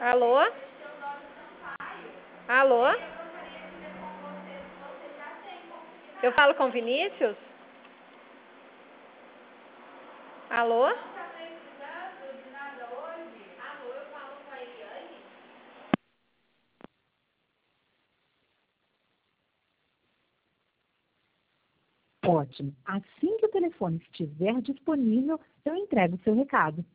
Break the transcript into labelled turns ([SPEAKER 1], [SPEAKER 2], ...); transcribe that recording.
[SPEAKER 1] Alô? Alô? Eu falo com Vinícius? Alô?
[SPEAKER 2] Ótimo. Assim que o telefone estiver disponível, eu entrego o seu recado.